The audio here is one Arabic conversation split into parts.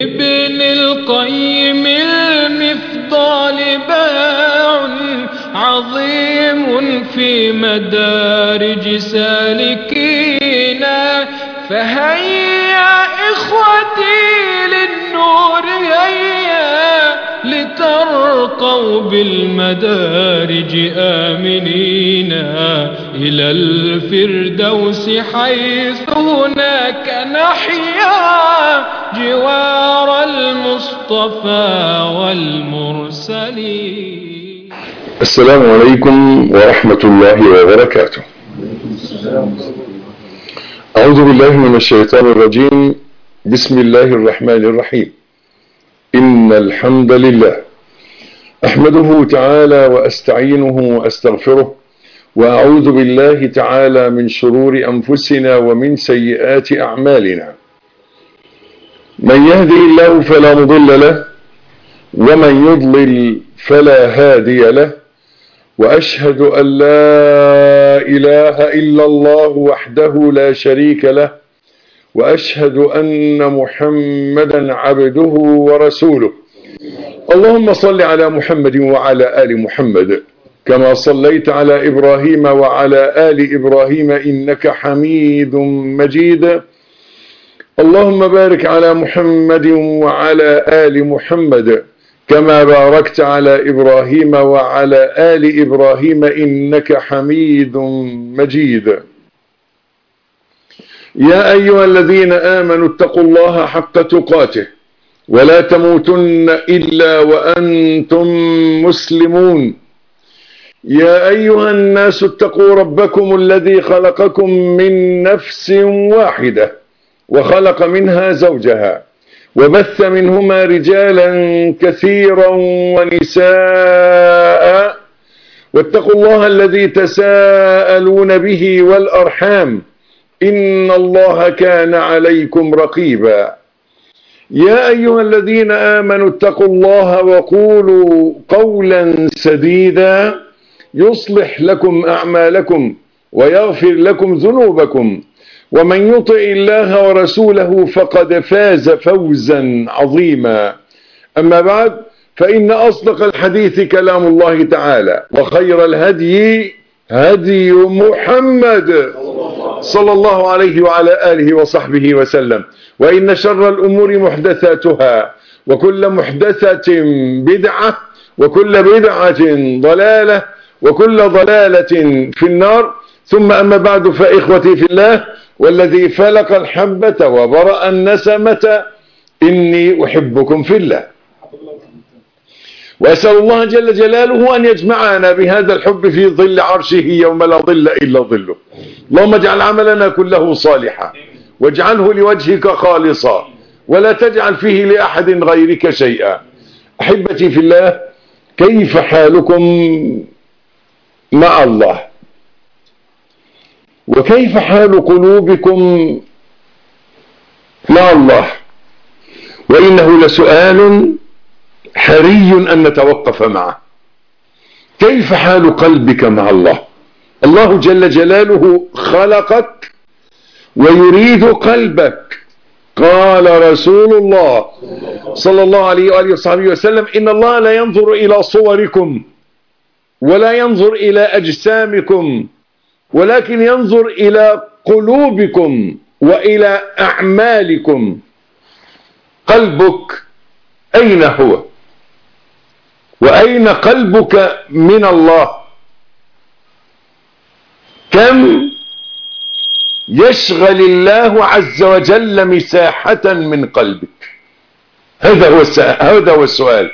ابن القيم المفضال باع عظيم في مدارج سالكينا، فهيا إخوتي للنور هيا لترقوا بالمدارج آمنين إلى الفردوس حيث هناك نحيا جوار المصطفى والمرسلين. السلام عليكم ورحمة الله وبركاته. أعوذ بالله من الشيطان الرجيم. بسم الله الرحمن الرحيم. إن الحمد لله أحمده تعالى وأستعينه وأستغفره، وأعوذ بالله تعالى من شرور أنفسنا ومن سيئات أعمالنا. من يهدي الله فلا مضل له، ومن يضلل فلا هادي له، وأشهد أن لا إله إلا الله وحده لا شريك له، وأشهد أن محمدا عبده ورسوله. اللهم صل على محمد وعلى آل محمد كما صليت على إبراهيم وعلى آل إبراهيم إنك حميد مجيد. اللهم بارك على محمد وعلى آل محمد كما باركت على إبراهيم وعلى آل إبراهيم إنك حميد مجيد. يا أيها الذين آمنوا اتقوا الله حق تقاته ولا تموتن إلا وأنتم مسلمون. يا أيها الناس اتقوا ربكم الذي خلقكم من نفس واحدة وخلق منها زوجها وبث منهما رجالا كثيرا ونساء، واتقوا الله الذي تساءلون به والأرحام إن الله كان عليكم رقيبا. يا أيها الذين آمنوا اتقوا الله وقولوا قولا سديدا يصلح لكم أعمالكم ويغفر لكم ذنوبكم، ومن يطع الله ورسوله فقد فاز فوزا عظيما. أما بعد، فإن أصدق الحديث كلام الله تعالى، وخير الهدي هدي محمد صلى الله عليه وعلى آله وصحبه وسلم. وإن شر الأمور محدثاتها، وكل محدثة بدعة، وكل بدعة ضلالة، وكل ضلالة في النار. ثم أما بعد، فإخوتي في الله والذي فلق الحبة وبرأ النسمة إني أحبكم في الله، وأسأل الله جل جلاله أن يجمعنا بهذا الحب في ظل عرشه يوم لا ظل إلا ظله. اللهم اجعل عملنا كله صالحا، واجعله لوجهك خالصا، ولا تجعل فيه لأحد غيرك شيئا. أحبتي في الله، كيف حالكم مع الله؟ وكيف حال قلوبكم مع الله؟ وإنه لسؤال حري أن نتوقف معه. كيف حال قلبك مع الله؟ الله جل جلاله خلقك ويريد قلبك. قال رسول الله صلى الله عليه وآله وصحبه وسلم: إن الله لا ينظر إلى صوركم ولا ينظر إلى أجسامكم، ولكن ينظر إلى قلوبكم وإلى أعمالكم. قلبك أين هو؟ وأين قلبك من الله؟ كم يشغل الله عز وجل مساحة من قلبك؟ هذا هو السؤال.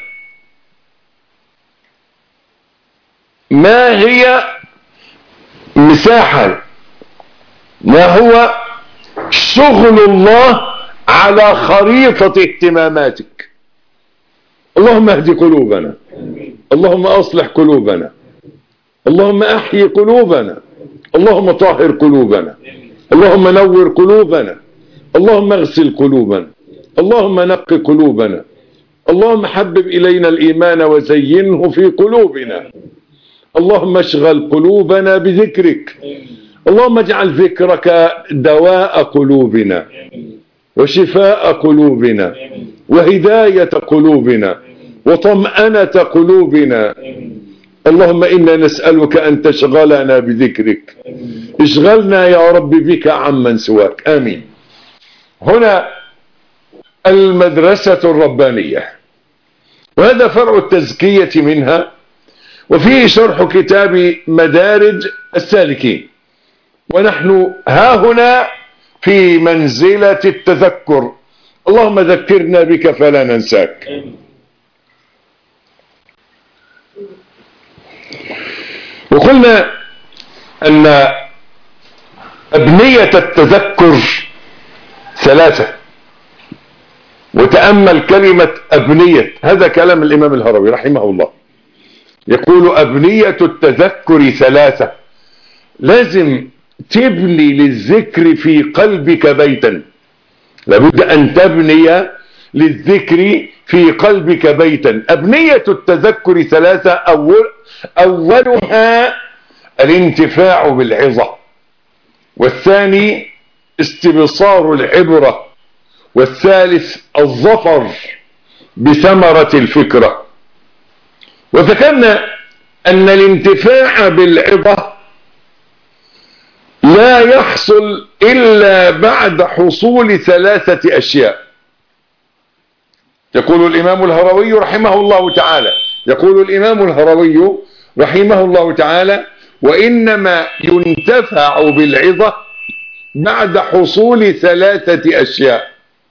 ما هي مساحة، ما هو شغل الله على خريطة اهتماماتك؟ اللهم اهدي قلوبنا، اللهم أصلح قلوبنا، اللهم أحيي قلوبنا، اللهم طهر قلوبنا، اللهم نور قلوبنا، اللهم اغسل قلوبنا، اللهم نق قلوبنا، اللهم حبب إلينا الإيمان وزينه في قلوبنا، اللهم اشغل قلوبنا بذكرك، اللهم اجعل ذكرك دواء قلوبنا وشفاء قلوبنا وهداية قلوبنا وطمأنة قلوبنا. اللهم إنا نسألك أن تشغلنا بذكرك، اشغلنا يا رب بك عمن سواك. آمين. هنا المدرسة الربانية، وهذا فرع التزكية منها، وفيه شرح كتاب مدارج السالكين، ونحن ها هنا في منزلة التذكر. اللهم ذكرنا بك فلا ننساك. وقلنا أن أبنية التذكر ثلاثة، وتأمل كلمة أبنية، هذا كلام الإمام الهروي رحمه الله، يقول أبنية التذكر ثلاثة. لازم تبني للذكر في قلبك بيتا، لابد أن تبني للذكر في قلبك بيتا. أبنية التذكر ثلاثة، أولها الانتفاع بالعظة، والثاني استبصار العبرة، والثالث الظفر بثمرة الفكرة. وذكرنا أن الانتفاع بالعظة لا يحصل إلا بعد حصول ثلاثة أشياء. يقول الإمام الهروي رحمه الله تعالى، وإنما ينتفع بالعظة بعد حصول ثلاثة أشياء.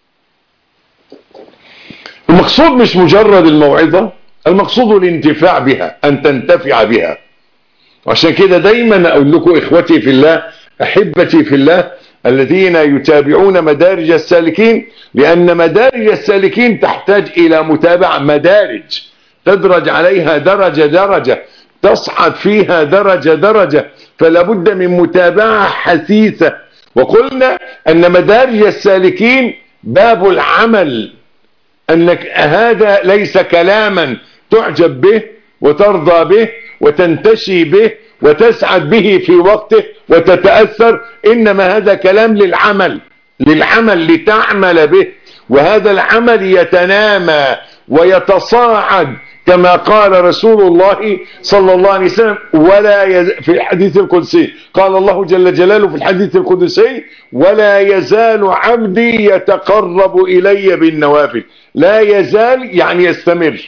المقصود مش مجرد الموعظة، المقصود الانتفاع بها، أن تنتفع بها. وعشان كده دايما أقول لكم إخوتي في الله، أحبتي في الله، الذين يتابعون مدارج السالكين، لأن مدارج السالكين تحتاج إلى متابعة، مدارج تدرج عليها درجة درجة، تصعد فيها درجة درجة، فلا بد من متابعة حثيثة. وقلنا أن مدارج السالكين باب العمل، أنك هذا ليس كلاما تعجب به وترضى به وتنتشي به وتسعد به في وقته وتتأثر، إنما هذا كلام للعمل لتعمل به، وهذا العمل يتنامى ويتصاعد كما قال رسول الله صلى الله عليه وسلم في الحديث القدسي، قال الله جل جلاله في الحديث القدسي: ولا يزال عبدي يتقرب إلي بالنوافل. لا يزال يعني يستمر.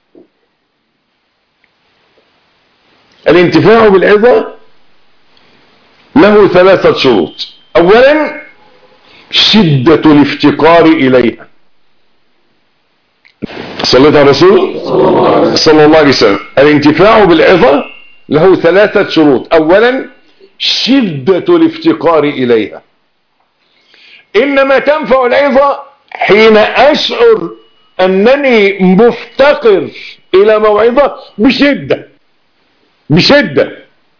الانتفاع بالعظة له ثلاثة شروط. أولا شدة الافتقار إليها. صليت على الرسول صلى الله عليه وسلم. الانتفاع بالعظة له ثلاثة شروط. أولا شدة الافتقار إليها. إنما تنفع العظة حين أشعر أنني مفتقر إلى موعظة بشدة.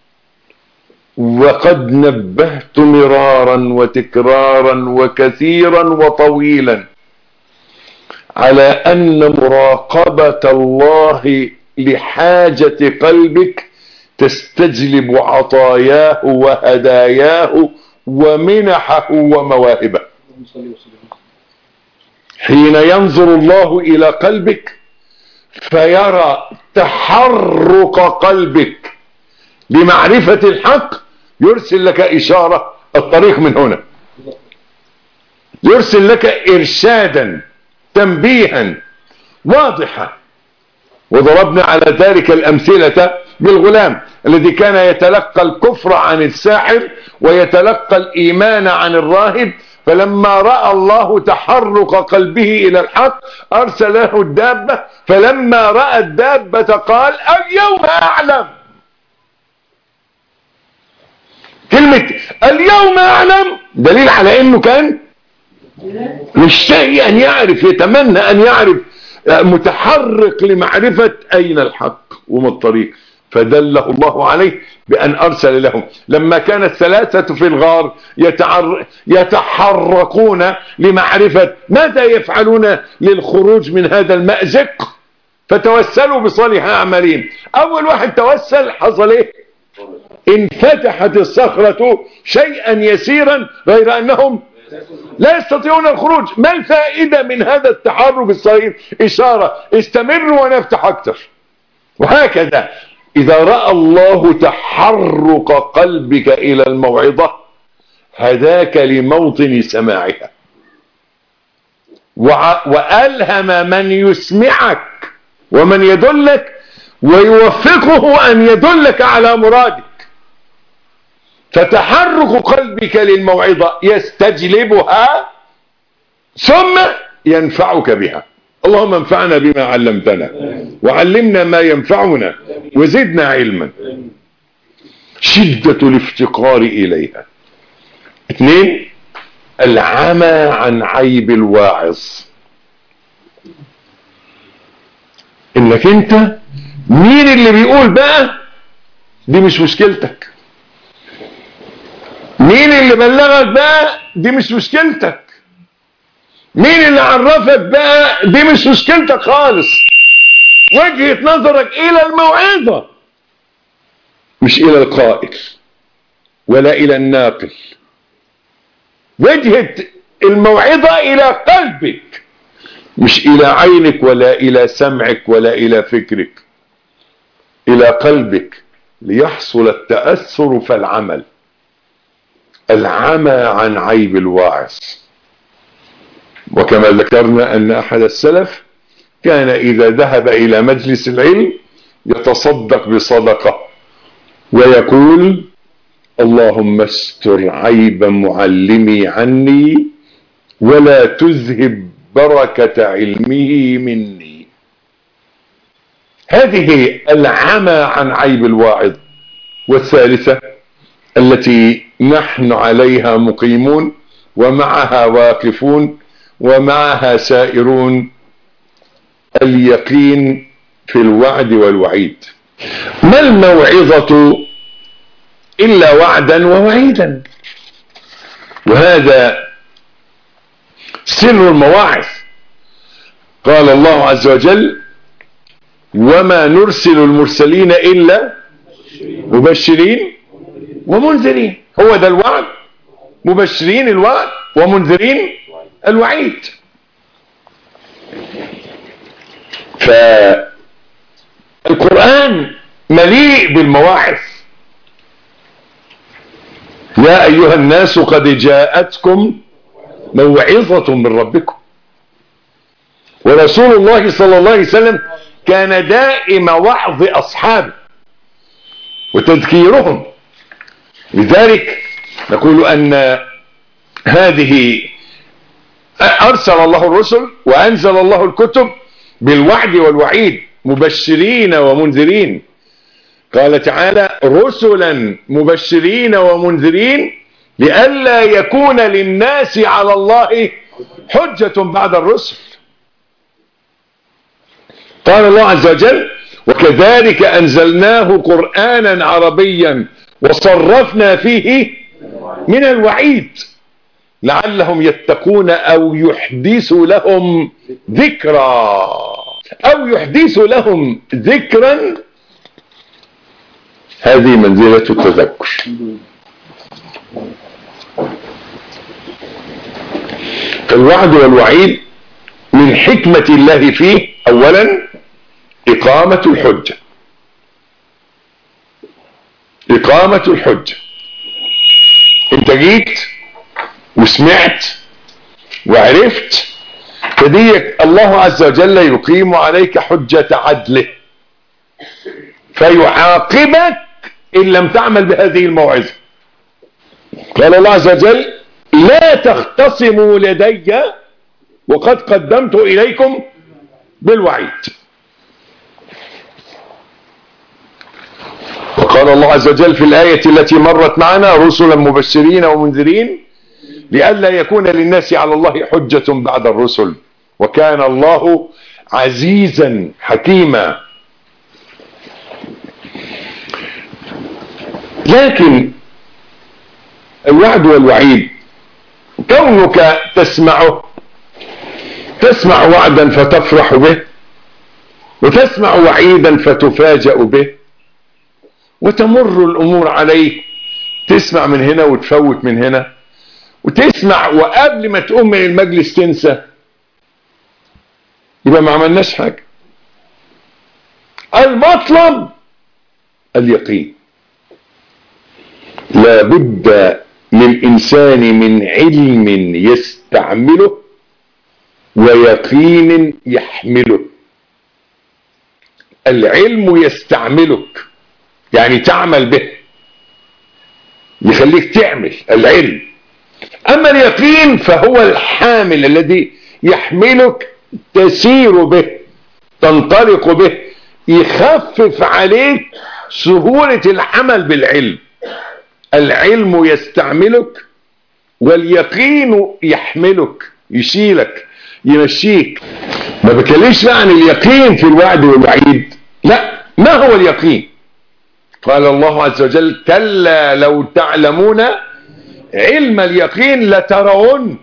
وقد نبهت مرارا وتكرارا وكثيرا وطويلا على أن مراقبة الله لحاجة قلبك تستجلب عطاياه وهداياه ومنحه ومواهبه. حين ينظر الله إلى قلبك فيرى تحرك قلبك لمعرفة الحق، يرسل لك إشارة، الطريق من هنا، يرسل لك إرشادا تنبيها واضحة. وضربنا على ذلك الأمثلة بالغلام الذي كان يتلقى الكفر عن الساحر ويتلقى الإيمان عن الراهب، فلما رأى الله تحرك قلبه إلى الحق أرسل له الدابة، فلما رأى الدابة قال: اليوم أعلم. كلمة اليوم أعلم دليل على أنه كان مشتهي أن يعرف، يتمنى أن يعرف، متحرك لمعرفة أين الحق وما الطريق، فدله الله عليه بأن أرسل لهم. لما كان الثلاثة في الغار يتحركون لمعرفة ماذا يفعلون للخروج من هذا المأزق، فتوسلوا بصالح أعمالهم. أول واحد توسل حصل إيه؟ انفتحت الصخرة شيئا يسيرا غير أنهم لا يستطيعون الخروج. ما الفائدة من هذا التحرك الصغير؟ إشارة استمروا ونفتح أكثر. وهكذا إذا رأى الله تحرك قلبك إلى الموعظة هداك لموطن سماعها، وألهم من يسمعك ومن يدلك ويوفقه أن يدلك على مرادك. فتحرك قلبك للموعظة يستجلبها ثم ينفعك بها. اللهم انفعنا بما علمتنا وعلمنا ما ينفعنا وزدنا علما. شدة الافتقار إليها. 2 العمى عن عيب الواعظ. انك انت مين اللي بيقول بقى دي مش مشكلتك، مين اللي بلغك بقى دي مش مشكلتك، مين اللي عرفك بقى دي مش مشكلتك خالص. وجهة نظرك الى الموعظة مش الى القائل ولا الى الناقل. وجهة الموعظة الى قلبك مش الى عينك ولا الى سمعك ولا الى فكرك، الى قلبك ليحصل التأثر فالعمل. العمى عن عيب الواعظ. وكما ذكرنا ان احد السلف كان اذا ذهب الى مجلس العلم يتصدق بصدقة ويقول اللهم استر عيب معلمي عني ولا تذهب بركة علمه مني. هذه العمى عن عيب الواعظ. والثالثة التي نحن عليها مقيمون ومعها واقفون ومعها سائرون، اليقين في الوعد والوعيد. ما الموعظة إلا وعدا ووعيدا، وهذا سر المواعظ. قال الله عز وجل وما نرسل المرسلين إلا مبشرين ومنذرين. هو ده الوعد، مبشرين الوعد ومنذرين الوعيد. فالقرآن مليء بالمواعظ. يا أيها الناس قد جاءتكم موعظة من ربكم. ورسول الله صلى الله عليه وسلم كان دائم وعظ أصحابه وتذكيرهم. لذلك نقول أن هذه أرسل الله الرسل وأنزل الله الكتب بالوعد والوعيد مبشرين ومنذرين. قال تعالى رسلا مبشرين ومنذرين لئلا يكون للناس على الله حجة بعد الرسل. قال الله عز وجل وكذلك أنزلناه قرآنا عربيا وصرفنا فيه من الوعيد لعلهم يتقون أو يحدث لهم ذكرا. أو يحدث لهم ذكرا هذه منزلة التذكر. الوعد والوعيد من حكمة الله فيه أولا إقامة الحجة. إقامة الحجة. انت جيت وسمعت وعرفت فديك الله عز وجل يقيم عليك حجة عدله فيعاقبك إن لم تعمل بهذه الموعظة. قال الله عز وجل لا تختصموا لدي وقد قدمت إليكم بالوعيد. وقال الله عز وجل في الآية التي مرت معنا رسلا مبشرين ومنذرين لئلا يكون للناس على الله حجة بعد الرسل وكان الله عزيزا حكيما. لكن الوعد والوعيد كونك تسمع وعدا فتفرح به وتسمع وعيدا فتفاجأ به وتمر الأمور عليك، تسمع من هنا وتفوت من هنا وتسمع وقبل ما تقوم من المجلس تنسى، يبقى ما عملناش حاجة. المطلب اليقين. لابد للإنسان من علم يستعمله ويقين يحمله. العلم يستعملك، يعني تعمل به، يخليك تعمل العلم. أما اليقين فهو الحامل الذي يحملك، تسير به، تنطلق به، يخفف عليك سهولة العمل بالعلم. العلم يستعملك واليقين يحملك، يشيلك، يمشيك. ما بكلمش عن اليقين في الوعد والوعيد، لا. ما هو اليقين؟ قال الله عز وجل: كلا لو تعلمون علم اليقين لترون.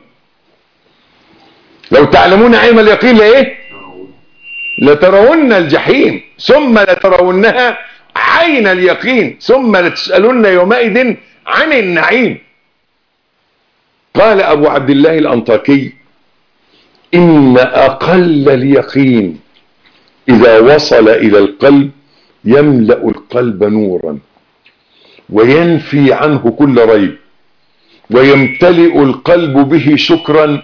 لو تعلمون علم اليقين لإيه؟ لترون الجحيم ثم لترونها عين اليقين ثم لتسألن يومئذ عن النعيم. قال أبو عبد الله الأنطاكي: إن أقل اليقين إذا وصل إلى القلب يملأ القلب نورا وينفي عنه كل ريب، ويمتلئ القلب به شكرا،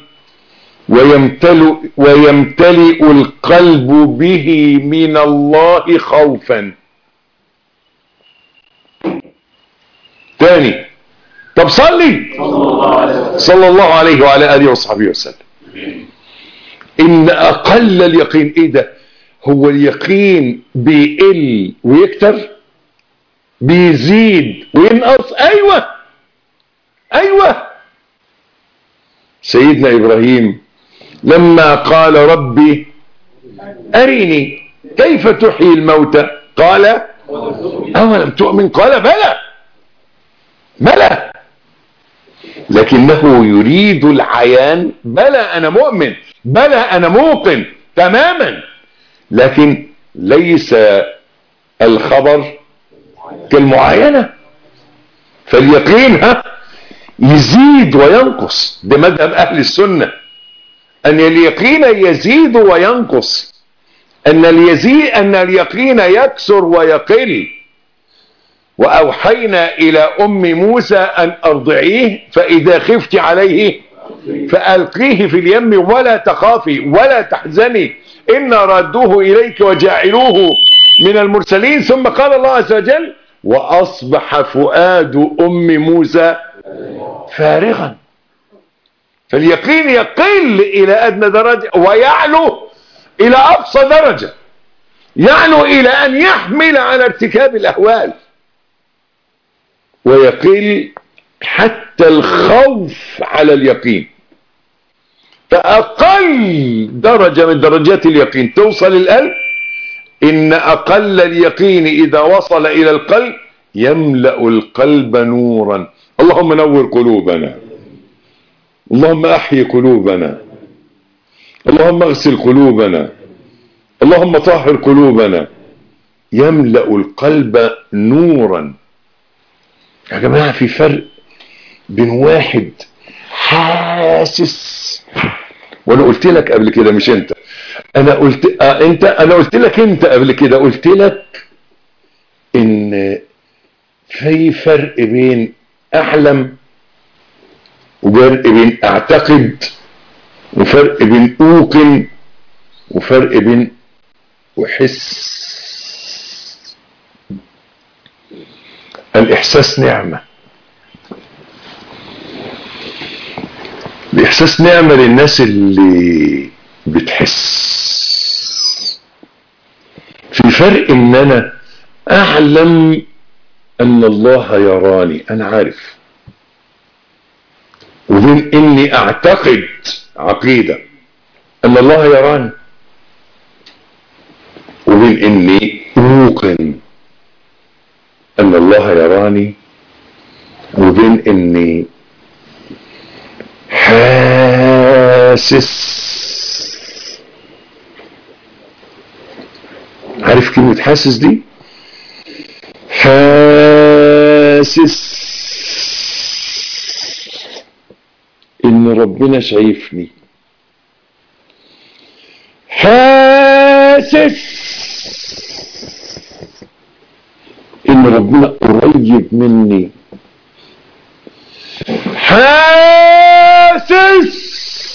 ويمتلئ القلب به من الله خوفا. تاني، طب صلي صلى الله عليه وعلى آله وصحبه وسلم. إن أقل اليقين، إيه ده؟ هو اليقين بيقل ويكتر، بيزيد وينقص. أيوة. سيدنا إبراهيم لما قال: ربي أرني كيف تحيي الموتى، قال: أولم تؤمن؟ قال: بلى، لكنه يريد العيان. بلى أنا مؤمن، بلى أنا موقن تماما، لكن ليس الخبر كالمعاينة. فاليقين يزيد وينقص. ده مذهب أهل السنة، أن اليقين يزيد وينقص، أن اليقين يكسر ويقل. وأوحينا إلى أم موسى أن أرضعيه فإذا خفت عليه فألقيه في اليم ولا تخافي ولا تحزني إنا ردوه إليك وجاعلوه من المرسلين. ثم قال الله عز وجل: وأصبح فؤاد أم موسى فارغا. فاليقين يقل إلى أدنى درجة ويعلو إلى أقصى درجة، يعلو إلى أن يحمل على ارتكاب الأهوال، ويقل حتى الخوف على اليقين. فأقل درجة من درجات اليقين توصل القلب. إن أقل اليقين إذا وصل إلى القلب يملأ القلب نورا. اللهم نور قلوبنا، اللهم أحيي قلوبنا، اللهم اغسل قلوبنا، اللهم طهر قلوبنا. يملأ القلب نورا. يا جماعة في فرق بين واحد حاسس، وانا قلت لك قبل كده، مش انت، انا قلت لك انت قبل كده، قلت لك ان في فرق بين اعلم وفرق بين اعتقد وفرق بين اوقن وفرق بين احس. الاحساس نعمة. الاحساس نعمة للناس اللي بتحس. في فرق ان انا اعلم ان الله يراني، انا عارف، وبين اني اعتقد عقيدة ان الله يراني، وبين اني اوقن ان الله يراني، وبين اني حاسس. عارف كلمة حاسس دي؟ حاسس ربنا شايفني، حاسس ان ربنا قريب مني، حاسس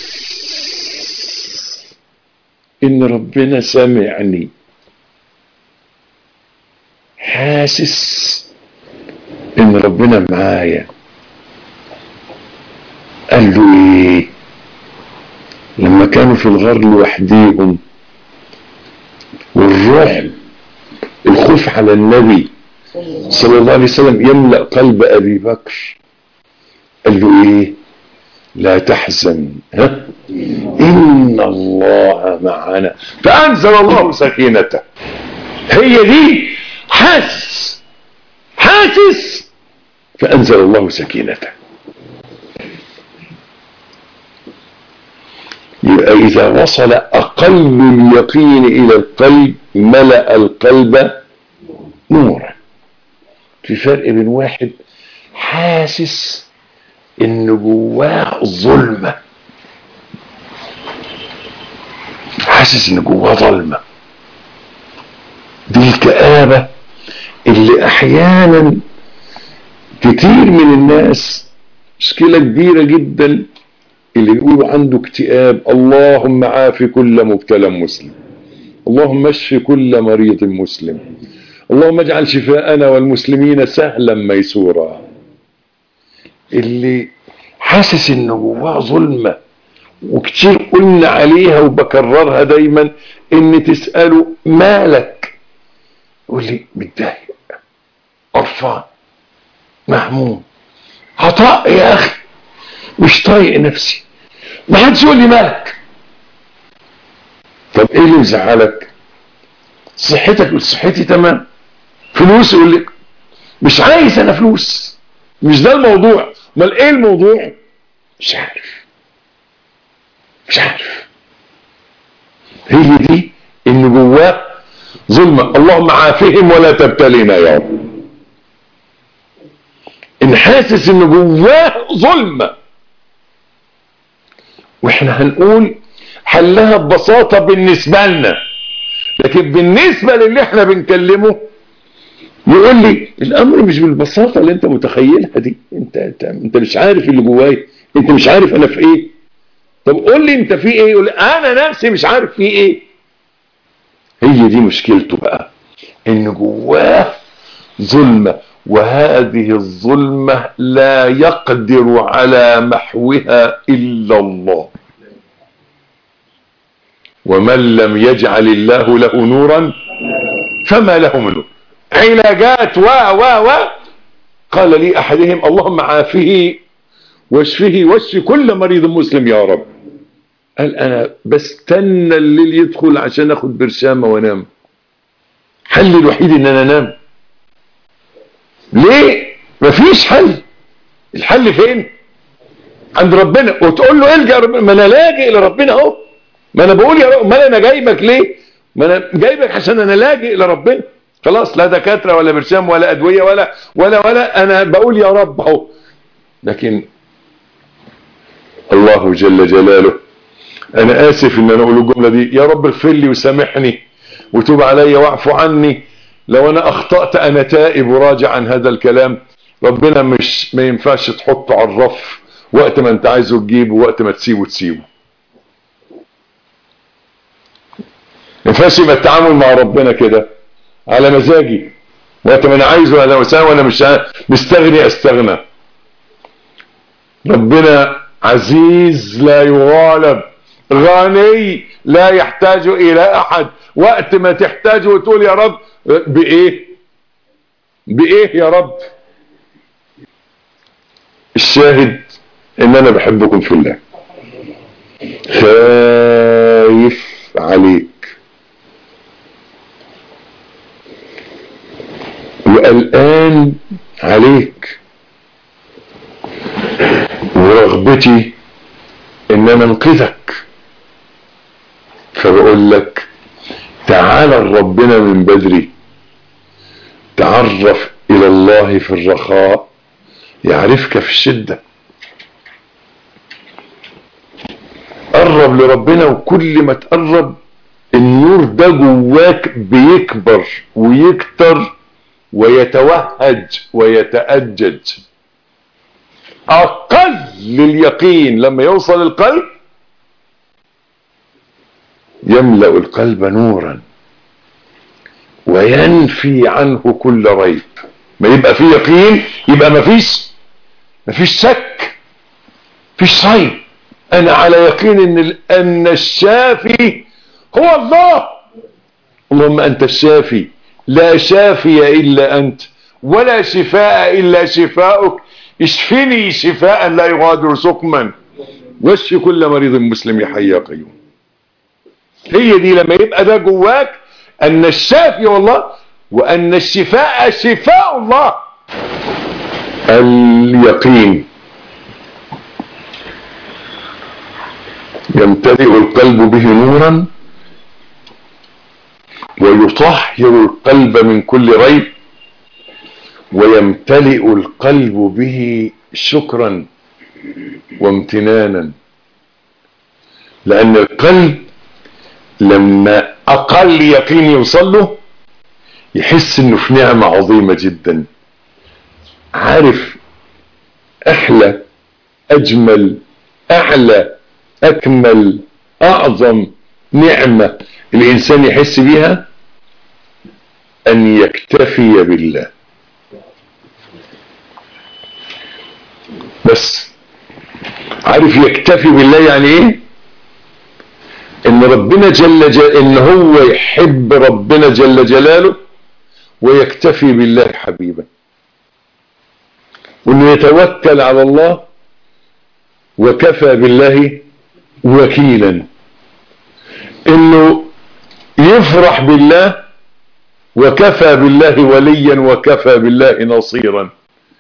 ان ربنا سمعني، حاسس ان ربنا معايا. قال له ايه لما كانوا في الغار لوحديهم والرعب الخوف على النبي صلى الله عليه وسلم يملأ قلب ابي بكر؟ قال له ايه؟ لا تحزن ان الله معنا فانزل الله سكينته. هي دي حاسس فانزل الله سكينته. يبقى اذا وصل اقل اليقين الى القلب ملأ القلب نورا. في فرق بين واحد حاسس ان جواه ظلمة، حاسس ان جواه ظلمة، دي الكآبة اللي احيانا كتير من الناس مشكلة كبيرة جدا اللي يقولوا عنده اكتئاب. اللهم عافي كل مبتلى مسلم، اللهم اشف كل مريض مسلم، اللهم اجعل شفاءنا والمسلمين سهلا ميسورا. اللي حاسس انه جواه ظلمة، وكتير قلنا عليها وبكررها دايما، ان تسأله مالك يقول لي متضايق، قرفان، مهموم، عطاء يا اخي، مش طايق نفسي، ما حدش يقول لي مالك. طب ايه اللي مزعلك؟ صحتك؟ صحتي تمام. فلوس؟ يقول لك مش عايز انا فلوس، مش ده الموضوع. امال ايه الموضوع؟ مش عارف. هي دي ان جواه ظلمة. اللهم عافهم ولا تبتلينا يا رب. ان حاسس ان جواه ظلمة، واحنا هنقول حلها ببساطة بالنسبة لنا، لكن بالنسبة للي احنا بنكلمه يقول لي الامر مش بالبساطة اللي انت متخيلها دي. انت مش عارف اللي جواي، انت مش عارف انا في ايه. طب قول لي انت في ايه؟ يقول لي انا نفسي مش عارف في ايه. هي دي مشكلته بقى، ان جواه ظلمة، وهذه الظلمة لا يقدر على محوها الا الله. ومن لم يجعل الله له نورا فما له من نور. علاجات قال لي احدهم اللهم عافه واشفه واشف كل مريض مسلم يا رب. قال انا بستنى الليل يدخل عشان اخد برشامه وانام. حل الوحيد ان انا انام. ليه؟ مفيش حل. الحل فين؟ عند ربنا. وتقول له الجا ربنا، ما انا لاجئ لربنا اهو. ما انا بقول يا رب، ما انا جايبك ليه؟ ما انا جايبك عشان انا لاجئ لربنا. خلاص، لا دكاتره ولا برشام ولا ادويه ولا انا بقول يا رب اهو. لكن الله جل جلاله، انا اسف ان انا اقول الجمله دي، يا رب اغفر لي وسامحني وتوب علي واعف عني. لو انا اخطأت انا تائب وراجع عن هذا الكلام. ربنا ما ينفعش تحطه على الرف، وقت ما انت عايزه تجيبه، وقت ما تسيبه. ما ينفعش يبقى التعامل مع ربنا كده على مزاجي، وقت ما انا عايزه انا وسام، وانا مش مستغني استغنى. ربنا عزيز لا يغالب، غني لا يحتاج الى احد. وقت ما تحتاج وتقول يا رب بايه يا رب. الشاهد ان انا بحبكم في الله، خايف عليك وقلقان عليك، ورغبتي ان انا انقذك. فبقول لك تعال ربنا من بدري، تعرف الى الله في الرخاء يعرفك في الشدة. قرب لربنا، وكل ما تقرب النور ده جواك بيكبر ويكتر ويتوهج ويتأجج. أقل اليقين لما يوصل القلب يملأ القلب نورا وينفي عنه كل ريب. ما يبقى فيه يقين يبقى ما فيش شك، فيش ريب. انا على يقين ان الشافي هو الله. اللهم انت الشافي لا شافي الا انت ولا شفاء الا شفاؤك، اشفني شفاء لا يغادر سقما واشف كل مريض مسلم يا حي يا قيوم. هي دي لما يبقى ده جواك ان الشافي هو الله وان الشفاء شفاء الله. اليقين يمتلئ القلب به نورا ويطهر القلب من كل ريب، ويمتلئ القلب به شكرا وامتنانا. لان القلب لما اقل يقين يوصل له يحس انه في نعمة عظيمة جدا. عارف احلى اجمل اعلى اكمل اعظم نعمة الانسان يحس بيها ان يكتفي بالله بس. عارف يكتفي بالله يعني ايه؟ ان ربنا ان هو يحب ربنا جل جلاله ويكتفي بالله حبيبا، وانه يتوكل على الله وكفى بالله وكيلا، انه يفرح بالله وكفى بالله وليا وكفى بالله نصيرا،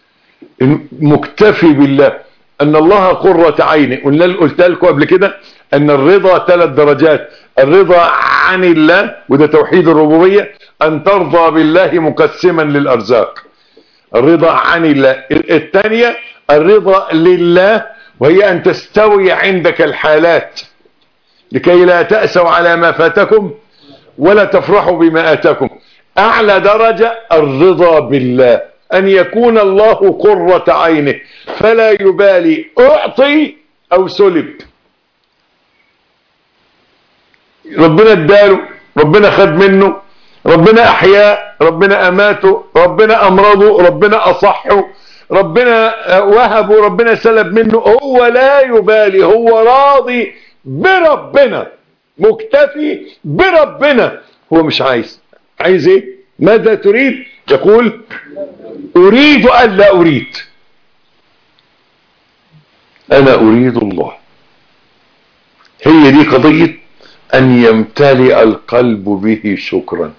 مكتفي بالله. ان الله قرة عينه. قلت لكم قبل كده ان الرضا 3 درجات: الرضا عن الله وده توحيد الربوبية، ان ترضى بالله مقسما للارزاق، الرضا عن الله. الثانية الرضا لله وهي ان تستوي عندك الحالات لكي لا تأسوا على ما فاتكم ولا تفرحوا بما آتاكم. اعلى درجة الرضا بالله، ان يكون الله قرة عينه فلا يبالي اعطي او سلب. ربنا اداله، ربنا خد منه، ربنا احياه، ربنا اماته، ربنا امرضه، ربنا اصحه، ربنا وهبه، ربنا سلب منه. هو لا يبالي، هو راضي بربنا، مكتفي بربنا. هو مش عايز ايه؟ ماذا تريد؟ يقول اريد ان لا اريد، انا اريد الله. هي دي قضية ان يمتلئ القلب به شكرا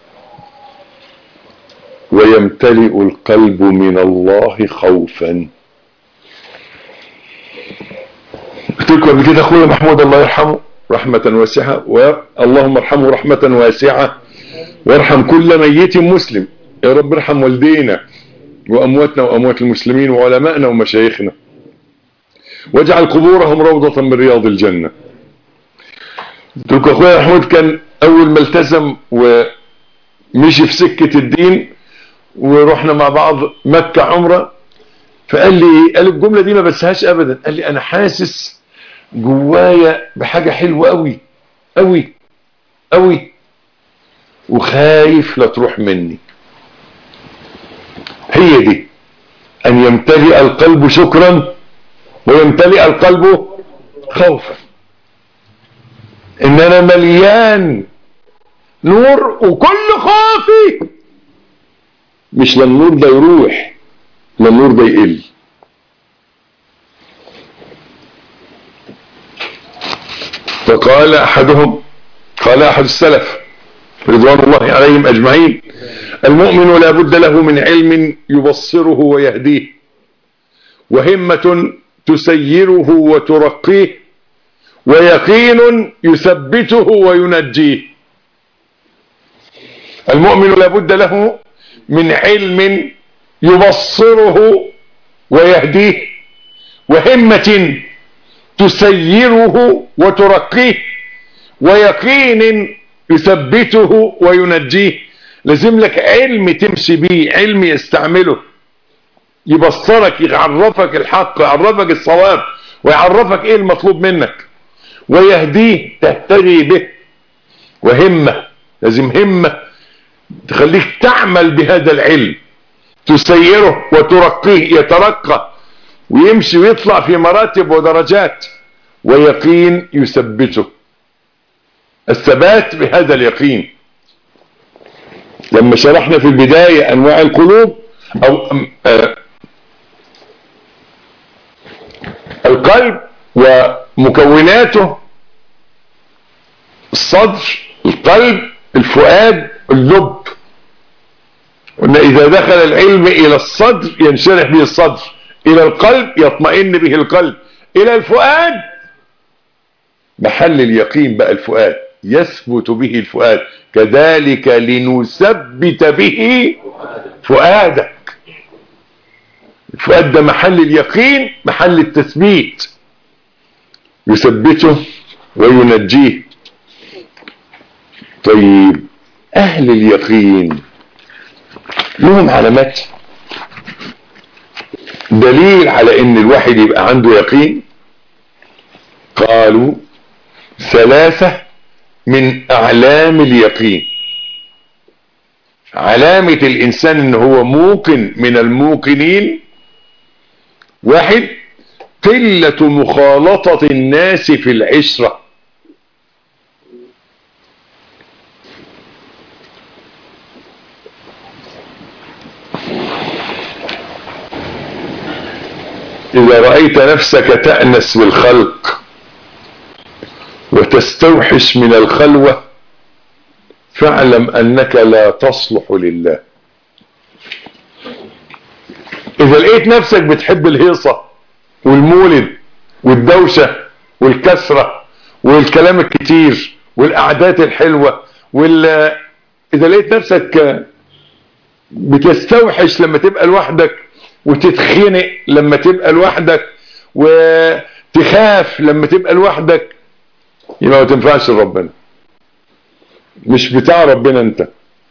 ويمتلئ القلب من الله خوفا. قلت لكم قبل كده اخويا محمود الله يرحمه رحمة واسعة، اللهم ارحمه رحمة واسعة وارحم كل ميت مسلم. يا رب ارحم والدينا وامواتنا واموات المسلمين وعلمائنا ومشايخنا، واجعل قبورهم روضة من رياض الجنة. قلت لكم اخويا محمود كان اول ما التزم ومشي في سكة الدين ورحنا مع بعض مكة عمرة، فقال لي الجملة دي ما بسهاش ابدا، قال لي انا حاسس جوايا بحاجة حلوة قوي قوي قوي وخايف لا تروح مني. هي دي ان يمتلئ القلب شكرا ويمتلئ القلب خوفا. ان انا مليان نور وكل خوفي مش للنور ده يروح، للنور ده يقل. فقال احدهم، قال احد السلف رضوان الله عليهم اجمعين: المؤمن لا بد له من علم يبصره ويهديه، وهمة تسيره وترقيه، ويقين يثبته وينجيه. المؤمن لا بد له من علم يبصره ويهديه، وهمة تسيره وترقيه، ويقين يثبته وينجيه. لازم لك علم تمشي بيه، علم يستعمله، يبصرك، يعرفك الحق، يعرفك الصواب، ويعرفك ايه المطلوب منك، ويهديه تهتدي به. وهمة، لازم همة تخليك تعمل بهذا العلم، تسيره وترقيه، يترقى ويمشي ويطلع في مراتب ودرجات. ويقين يثبته، الثبات بهذا اليقين. لما شرحنا في البداية انواع القلوب او القلب ومكوناته: الصدر، القلب، الفؤاد، اللب. قلنا اذا دخل العلم الى الصدر ينشرح به الصدر، الى القلب يطمئن به القلب، الى الفؤاد محل اليقين بقى الفؤاد، يثبت به الفؤاد. كذلك لنثبت به فؤادك. الفؤاد ده محل اليقين، محل التثبيت، يثبته وينجيه. طيب اهل اليقين لهم علامات دليل على ان الواحد يبقى عنده يقين؟ قالوا 3 من اعلام اليقين. علامة الانسان ان هو موقن من الموقنين: 1 قلة مخالطة الناس في العشرة. إذا رأيت نفسك تأنس بالخلق وتستوحش من الخلوة فاعلم أنك لا تصلح لله. إذا لقيت نفسك بتحب الهيصة والمولد والدوشة والكسرة والكلام الكتير والقعدات الحلوة إذا لقيت نفسك بتستوحش لما تبقى لوحدك، وتتخنق لما تبقى لوحدك، وتخاف لما تبقى لوحدك، يبقى ما تنفعش ربنا، مش بتاع ربنا انت.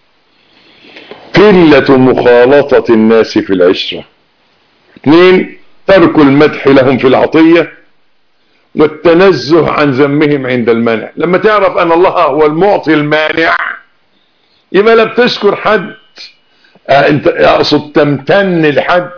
قلة مخالطة الناس في العشرة. 2 ترك المدح لهم في العطية والتنزه عن ذمهم عند المنع. لما تعرف ان الله هو المعطي المانع يبقى لا بتشكر حد، انت اقصد تمتن لحد،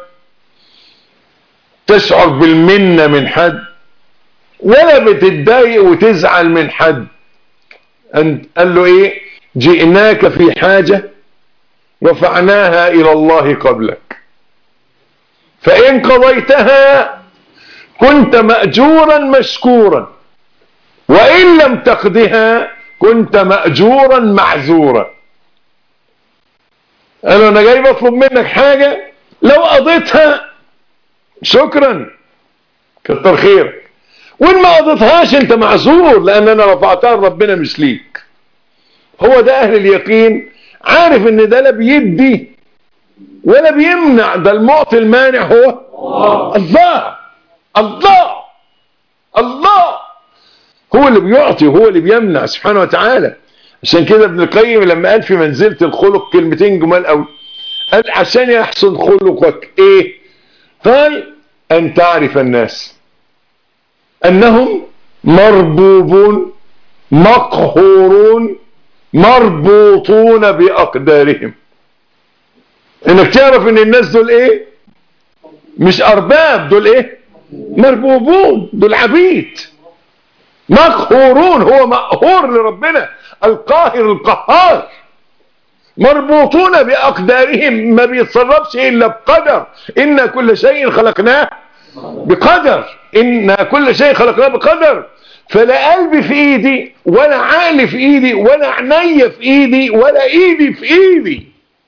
تشعر بالمنة من حد، ولا بتتضايق وتزعل من حد. قال له ايه؟ جئناك في حاجة رفعناها الى الله قبلك، فان قضيتها كنت مأجورا مشكورا، وان لم تقضها كنت مأجورا معذورا. قال له انا جاي بطلب منك حاجة، لو قضيتها شكرا كتر خيرك، وان ما قضيتهاش انت معذور لان انا رفعتها لربنا مش ليك. هو ده اهل اليقين، عارف ان ده لا بيدي ولا بيمنع، ده المعطي المانع هو الله. الله الله هو اللي بيعطي وهو اللي بيمنع سبحانه وتعالى. عشان كده ابن القيم لما قال في منزلة الخلق كلمتين جمال قوي، قال عشان يحسن خلقك ايه؟ قال ان تعرف الناس انهم مربوبون مقهورون مربوطون باقدارهم. انك تعرف ان الناس دول ايه؟ مش ارباب، دول ايه؟ مربوبون، دول عبيد. مقهورون، هو مقهور لربنا القاهر القهار. مربوطون باقدارهم، ما بيتصرفش الا بقدر. ان كل شيء خلقناه بقدر، ان كل شيء خلقناه بقدر. فلا قلبي في ايدي ولا عقلي في ايدي ولا عيني في ايدي ولا ايدي في ايدي،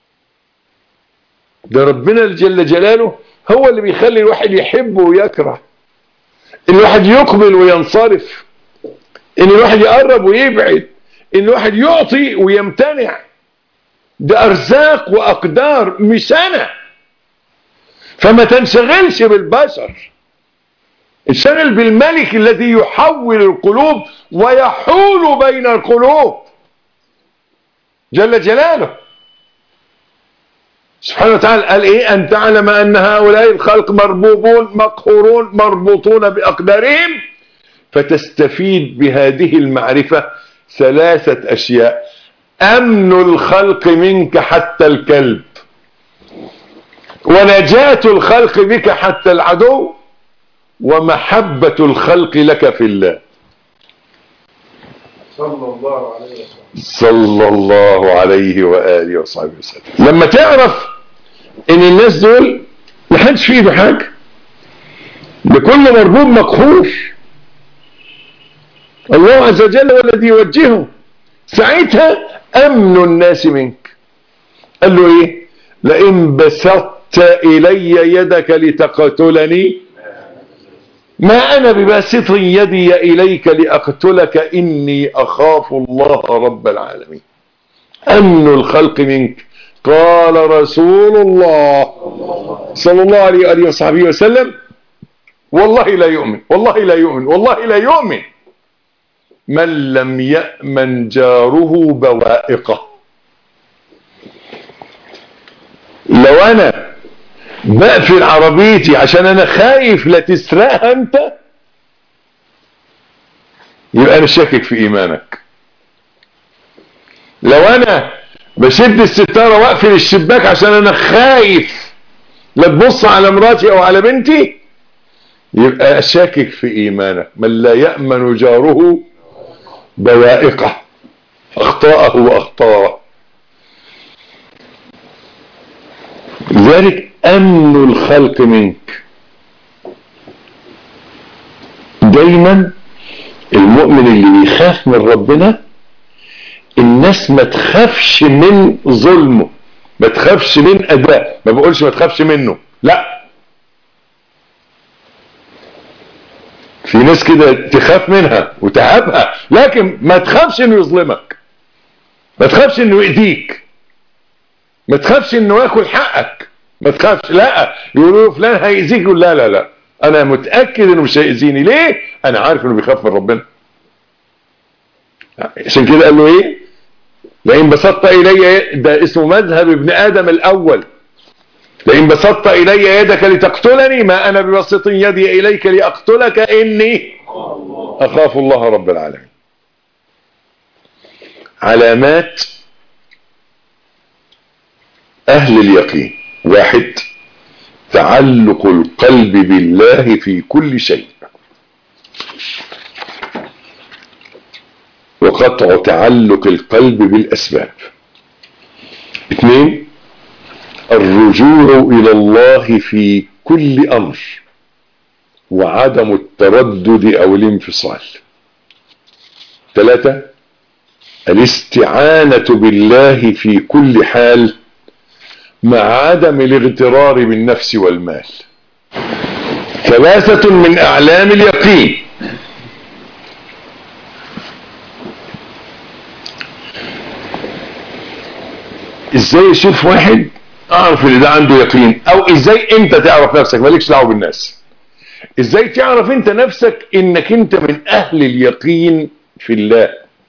ده ربنا جل جلاله هو اللي بيخلي الواحد يحب ويكره، الواحد يقبل وينصرف، ان الواحد يقرب ويبعد، ان الواحد يعطي ويمتنع. ده ارزاق واقدار مش انا. فما تنشغلش بالبشر، انشغل بالملك الذي يحول القلوب ويحول بين القلوب جل جلاله سبحانه وتعالى. قال ايه؟ ان تعلم ان هؤلاء الخلق مربوبون مقهورون مربوطون باقدارهم، فتستفيد بهذه المعرفة ثلاثة اشياء: امن الخلق منك حتى الكلب، ونجاة الخلق بك حتى العدو، ومحبة الخلق لك في الله صلى الله عليه وآله وصحبه وسلم. لما تعرف ان الناس دول محدش في ايده حاجة، بكل مربوب مقهور، الله عز وجل هو الذي يوجهه، ساعتها امن الناس منك. قال له ايه؟ لئن بسطت الي يدك لتقتلني ما انا بباسط يدي اليك لاقتلك اني اخاف الله رب العالمين. امن الخلق منك. قال رسول الله صلى الله عليه وآله وصحبه وسلم: والله لا يؤمن، والله لا يؤمن، والله لا يؤمن من لم يأمن جاره بوائقه. لو انا بقفل عربيتي عشان انا خايف لا تسرقها انت، يبقى انا شاكك في ايمانك. لو انا بشد الستارة واقفل الشباك عشان انا خايف لا تبص على مراتي او على بنتي، يبقى شاكك في ايمانك. من لا يأمن جاره بوائقه، اخطاءه واخطاءه. لذلك امن الخلق منك. دايما المؤمن اللي بيخاف من ربنا الناس ما تخافش من ظلمه، ما تخافش من اداء. ما بقولش ما تخافش منه، لا، في ناس كده تخاف منها وتهابها، لكن ما تخافش انه يظلمك، ما تخافش انه يأذيك، ما تخافش انه ياكل حقك، ما تخافش. لا، يقولوا فلان هيأذيك، يقول لا لا لا انا متأكد انه مش هيأذيني. ليه؟ انا عارف انه بيخاف من ربنا. عشان كده قال له ايه؟ لئن بسطت الي، ده اسمه مذهب ابن ادم الاول، لئن بسطت الي يدك لتقتلني ما انا ببسط يدي اليك لاقتلك اني اخاف الله رب العالمين. علامات اهل اليقين: 1. تعلق القلب بالله في كل شيء، وقطع تعلق القلب بالاسباب. 2. الرجوع الى الله في كل امر، وعدم التردد او الانفصال. 3. الاستعانة بالله في كل حال، مع عدم الاغترار بالنفس والمال. 3 من اعلام اليقين: ازاي اشوف واحد اعرف ان ده عنده يقين، او ازاي انت تعرف نفسك، مالكش دعوه بالناس. ازاي تعرف انت نفسك انك انت من اهل اليقين في الله؟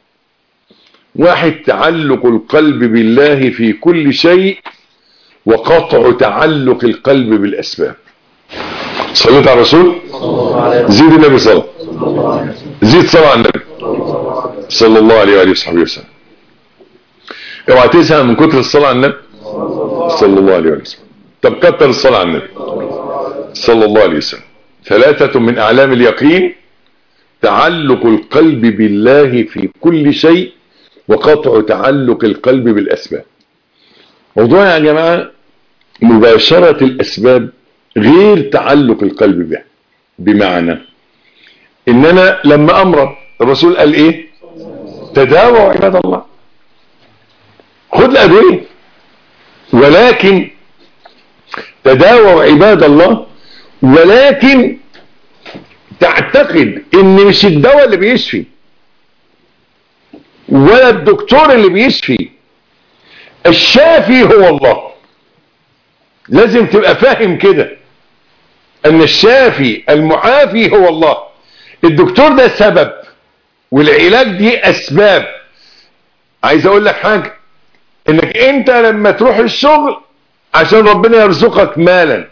1. تعلق القلب بالله في كل شيء، وقطع تعلق القلب بالاسباب. صليت على الرسول، زيد النبي صلى، زيد صلى على النبي صلى الله عليه وآله وصحبه وسلم. اوعى تزهق من كتر الصلاة على النبي صلى الله عليه وسلم. طب كتر الصلاة على النبي صلى الله عليه وسلم. 3 من اعلام اليقين: تعلق القلب بالله في كل شيء، وقطع تعلق القلب بالاسباب. موضوع يا جماعة مباشرة الاسباب غير تعلق القلب بها. بمعنى ان انا لما امرض الرسول قال ايه؟ تداووا عباد الله، خد الادوية، ولكن تداووا عباد الله، ولكن تعتقد ان مش الدواء اللي بيشفي ولا الدكتور اللي بيشفي، الشافي هو الله. لازم تبقى فاهم كده. ان الشافي المعافي هو الله. الدكتور ده سبب والعلاج دي اسباب. عايز اقول لك حاجة، انك انت لما تروح الشغل عشان ربنا يرزقك مالا،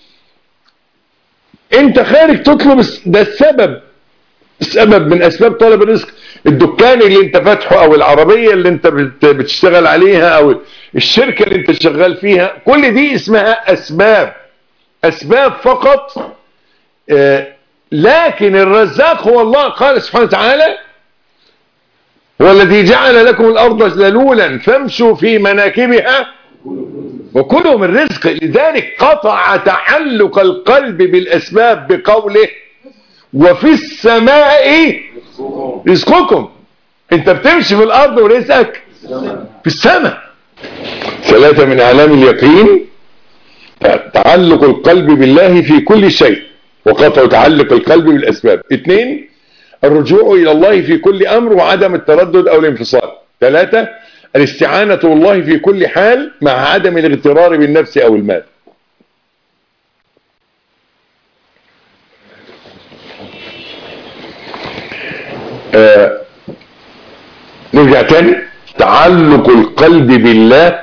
انت خارج تطلب، ده السبب، سبب من اسباب طلب الرزق. الدكان اللي انت فاتحه او العربية اللي انت بتشتغل عليها او الشركة اللي انت شغال فيها، كل دي اسمها اسباب، اسباب فقط. لكن الرزاق هو الله. قال سبحانه وتعالى: هو الذي جعل لكم الارض ذلولا فامشوا في مناكبها وكلوا من رزق. لذلك قطع تعلق القلب بالاسباب بقوله: وفي السماء رزقكم. انت بتمشي في الارض ورزقك في السماء. 3 من اعلام اليقين تعلق القلب بالله في كل شيء وقطع تعلق القلب بالاسباب. 2 الرجوع الى الله في كل امر وعدم التردد او الانفصال. 3 الاستعانة بالله في كل حال مع عدم الاغترار بالنفس او المال. نرجع تاني. تعلق القلب بالله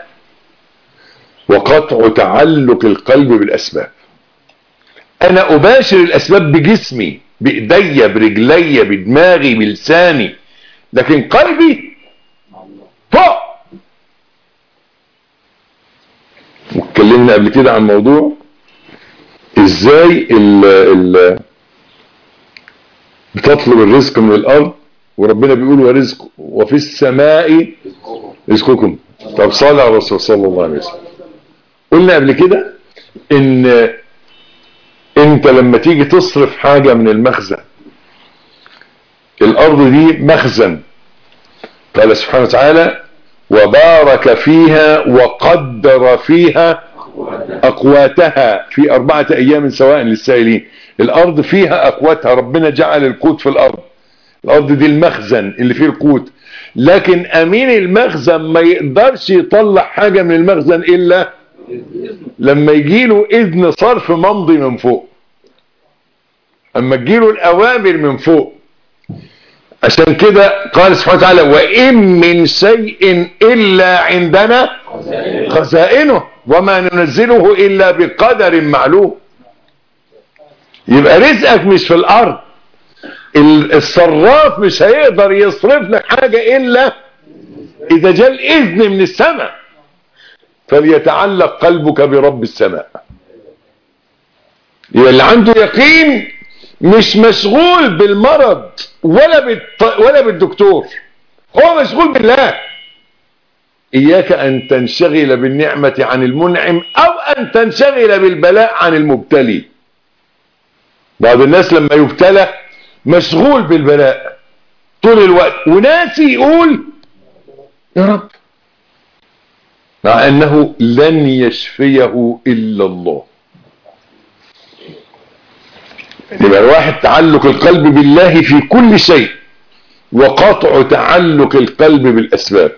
وقطع تعلق القلب بالاسباب. انا اباشر الاسباب بجسمي، بايديا، برجلي، بدماغي، بلساني، لكن قلبي فوق. واتكلمنا قبل كده عن موضوع ازاي بتطلب الرزق من الارض وربنا بيقول: ورزق وفي السماء رزقكم. طب صلى على الرسول صلى الله عليه وسلم. قلنا قبل كده ان انت لما تيجي تصرف حاجة من المخزن، الارض دي مخزن. قال سبحانه وتعالى: وبارك فيها وقدر فيها اقواتها في 4 ايام سواء للسائلين. الارض فيها اقواتها، ربنا جعل القوت في الارض. الارض دي المخزن اللي فيه القوت، لكن امين المخزن ما يقدرش يطلع حاجة من المخزن الا لما يجيله اذن صرف ممضي من فوق، اما تجيله الاوامر من فوق. عشان كده قال سبحانه وتعالى: وإن من شيء إلا عندنا خزائنه وما ننزله إلا بقدر معلوم. يبقى رزقك مش في الأرض. الصراف مش هيقدر يصرف لك حاجة إلا إذا جاء الإذن من السماء. فليتعلق قلبك برب السماء. يبقى اللي عنده يقين مش مشغول بالمرض ولا بالدكتور، هو مشغول بالله. إياك أن تنشغل بالنعمة عن المنعم أو أن تنشغل بالبلاء عن المبتلي. بعض الناس لما يبتلى مشغول بالبلاء طول الوقت وناسي يقول يا رب، مع أنه لن يشفيه إلا الله. يبقى الواحد تعلق القلب بالله في كل شيء وقطع تعلق القلب بالأسباب.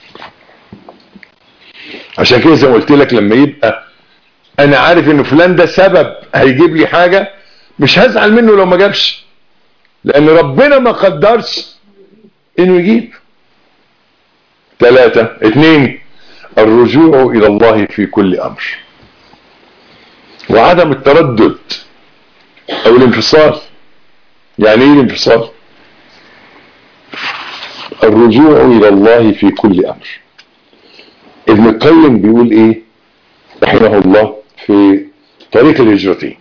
عشان كده زي ما قلت لك، لما يبقى انا عارف ان فلان ده سبب هيجيب لي حاجة، مش هزعل منه لو ما جابش، لان ربنا ما قدرش انه يجيب. 3. 2 الرجوع الى الله في كل امر وعدم التردد او الانفصال. يعني ايه الانفصال؟ الرجوع الى الله في كل امر. ابن القيم بيقول ايه رحمه الله في طريق الهجرتين: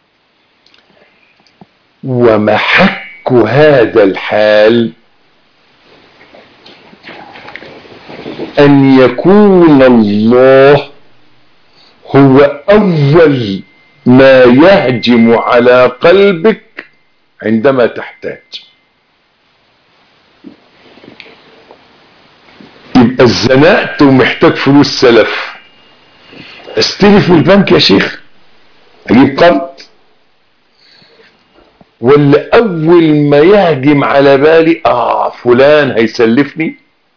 ومحك هذا الحال ان يكون الله هو اول ما يهجم على قلبك عندما تحتاج. يبقى اتزنقت ومحتاج فلوس سلف، استلف من البنك يا شيخ، اجيب قرض، ولا اول ما يهجم على بالي فلان هيسلفني،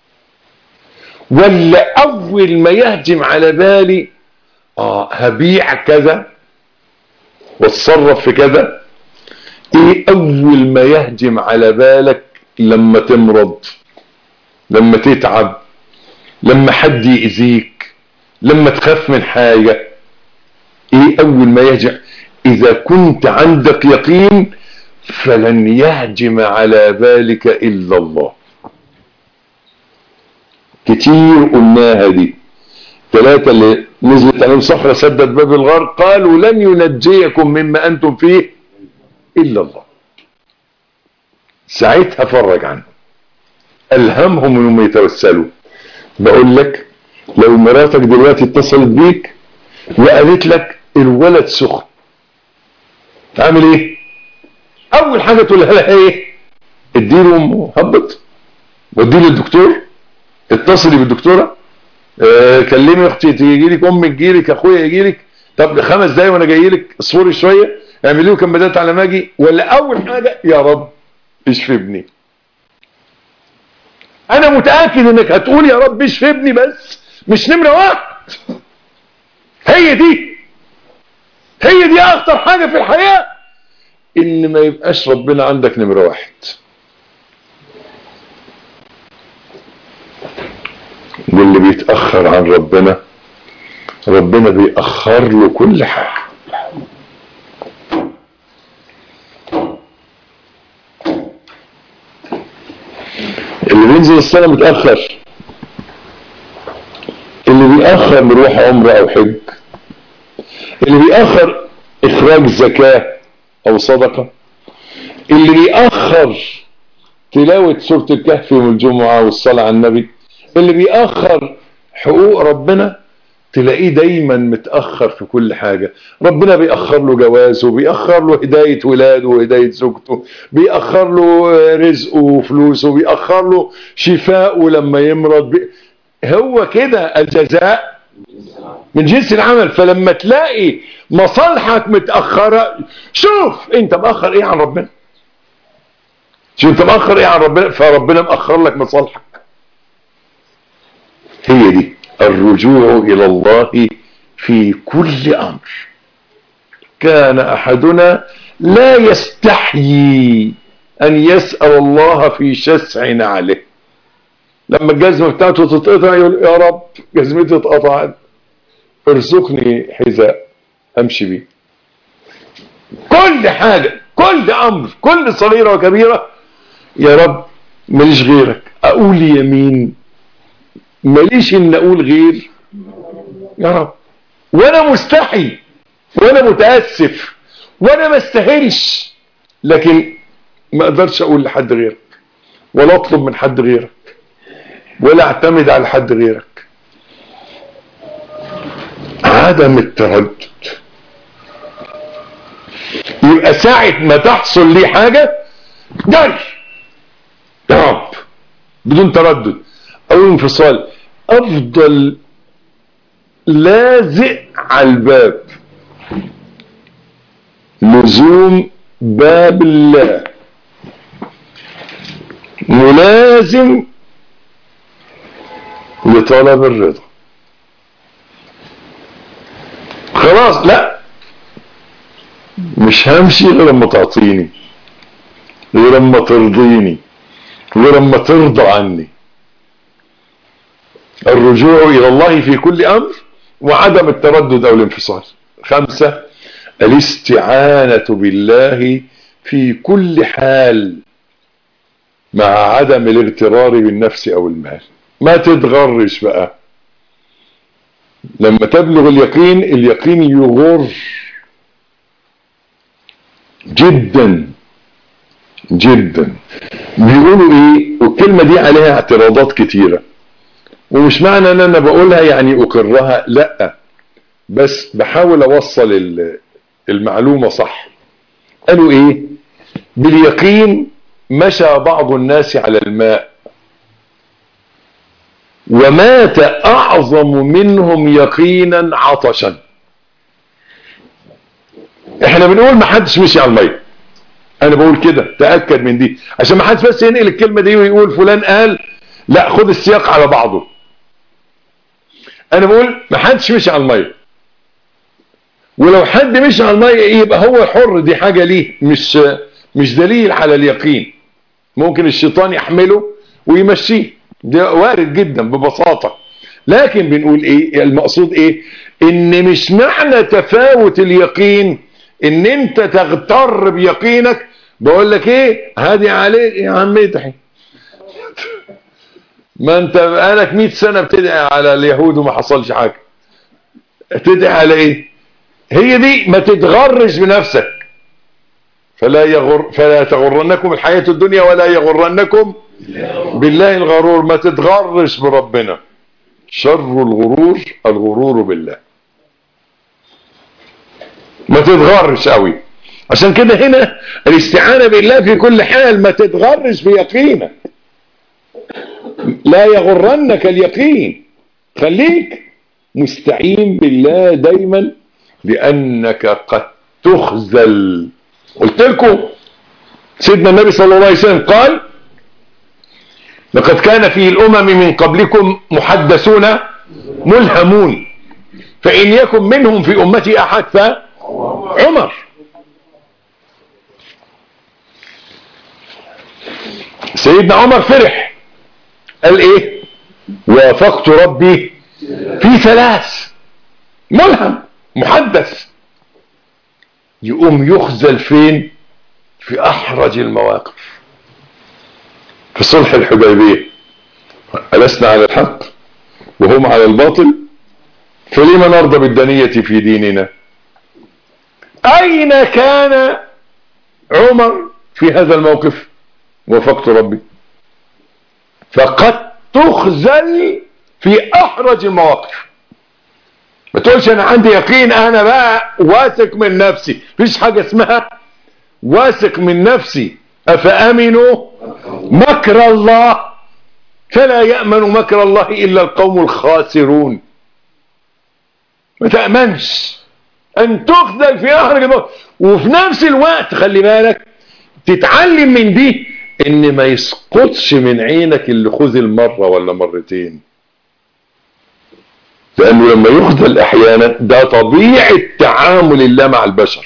ولا اول ما يهجم على بالي هبيع كذا، واتصرف في كذا. ايه اول ما يهجم على بالك لما تمرض، لما تتعب، لما حد يأذيك، لما تخاف من حاجة؟ ايه اول ما يهجم؟ اذا كنت عندك يقين فلن يهجم على بالك الا الله. كتير قلناها دي. 3 اللي نزلت عليهم صخرة سدت باب الغار قالوا لن ينجيكم مما انتم فيه الا الله. ساعتها فرج عنهم، الهمهم انهم يتوسلوا. بقول لك لو مراتك دلوقتي اتصلت بيك وقالت لك الولد سخن، تعمل ايه؟ اول حاجة تقولها لها ايه؟ اديله مهبط واديله الدكتور، اتصلي بالدكتورة، كلمي اختي تيجي لك، امك تجي لك، اخويا يجي لك، طب 5 دقايق وانا جاي لك، اصبري شويه، اعملي له كمادات على ما اجي. ولا اول حاجه يا رب اشفي ابني؟ انا متاكد انك هتقول يا رب اشفي ابني، بس مش نمره 1. هي دي اخطر حاجه في الحياه، ان ما يبقاش ربنا عندك نمره 1. واللي بيتأخر عن ربنا بيأخر له كل حاجة. اللي بينزل السنة متأخر، اللي بيأخر مروح عمره او حج، اللي بيأخر اخراج زكاة او صدقة، اللي بيأخر تلاوة سورة الكهف يوم الجمعة والصلاة على النبي، اللي بيأخر حقوق ربنا تلاقيه دايما متأخر في كل حاجة. ربنا بيأخر له جوازه، بيأخر له هداية ولاده وهداية زوجته، بيأخر له رزقه وفلوسه، بيأخر له شفاءه لما يمرض. هو كده الجزاء من جنس العمل. فلما تلاقي مصالحك متأخرة، شوف انت مأخر ايه عن ربنا، شوف انت مأخر ايه عن ربنا، فربنا مأخر لك مصالحك. هي دي الرجوع إلى الله في كل أمر. كان أحدنا لا يستحيي أن يسأل الله في شسع نعله. لما الجزمة بتاعته تتقطع يقول يا رب جزمتي اتقطعت، ارزقني حذاء أمشي بيه. كل حاجة، كل أمر، كل صغيرة وكبيرة، يا رب ماليش غيرك. أقول يمين ماليش ان اقول غير يا رب، وانا مستحي وانا متأسف وانا ما استاهلش، لكن ما اقدرش اقول لحد غيرك، ولا اطلب من حد غيرك، ولا اعتمد على حد غيرك. عدم التردد. يبقى ساعة ما تحصل لي حاجة جري يا رب بدون تردد او انفصال. افضل لازق على الباب، لزوم باب الله، ملازم لطلب الرضا. خلاص لا مش همشي غير لما تعطيني، غير لما ترضيني، غير لما ترضى عني. الرجوع إلى الله في كل أمر، وعدم التردد أو الانفصال. 5 الاستعانة بالله في كل حال، مع عدم الاغترار بالنفس أو المال. ما تتغرش بقى. لما تبلغ اليقين، اليقين يغر جدا جدا. بيقولوا ايه، والكلمة دي عليها اعتراضات كتيرة، ومش معنى ان انا بقولها يعني اقرها، لا، بس بحاول اوصل المعلومة صح. قالوا ايه؟ باليقين مشى بعض الناس على الماء ومات اعظم منهم يقينا عطشا. احنا بنقول ما حدش مشي على الماء، انا بقول كده تأكد من دي عشان ما حدش بس ينقل الكلمة دي ويقول فلان قال، لا، خد السياق على بعضه. انا بقول ما حدش مشي على الماء ولو حد مشي على المية يبقى هو حر، دي حاجة ليه، مش دليل على اليقين. ممكن الشيطان يحمله ويمشيه، ده وارد جدا ببساطة. لكن بنقول ايه المقصود، ايه ان مش معنى تفاوت اليقين ان انت تغتر بيقينك. بقول لك ايه، هادي عليك يا عم ادعي، ما انت بقالك 100 سنة بتدعي على اليهود وما حصلش حاجة، تدعي على ايه؟ هي دي، ما تتغرش بنفسك. فلا تغرنكم الحياة الدنيا ولا يغرنكم بالله الغرور. ما تتغرش بربنا، شر الغرور بالله. ما تتغرش قوي. عشان كده هنا الاستعانة بالله في كل حال. ما تتغرش بيقينك، لا يغرنك اليقين. خليك مستعين بالله دايما، لأنك قد تخذل. قلت لكم سيدنا النبي صلى الله عليه وسلم قال: لقد كان في الأمم من قبلكم محدثون ملهمون، فإن يكن منهم في أمتي أحد فعمر. سيدنا عمر فرح، قال ايه؟ وافقت ربي في 3. ملهم محدث. يقوم يخذل فين؟ في احرج المواقف. في صلح الحديبية ألسنا على الحق وهم على الباطل، فلما نرضى بالدنية في ديننا؟ أين كان عمر في هذا الموقف؟ وافقت ربي. فقد تخذل في احرج المواقف. ما تقولش انا عندي يقين، انا بقى واثق من نفسي. مفيش حاجة اسمها واثق من نفسي. افامنوا مكر الله فلا يأمن مكر الله الا القوم الخاسرون. ما تأمنش ان تخذل في احرج المواقف، وفي نفس الوقت خلي بالك تتعلم من دي ان ما يسقطش من عينك اللي خذل مرة ولا مرتين. لانه لما يخذل احيانا ده طبيعة تعامل الله مع البشر،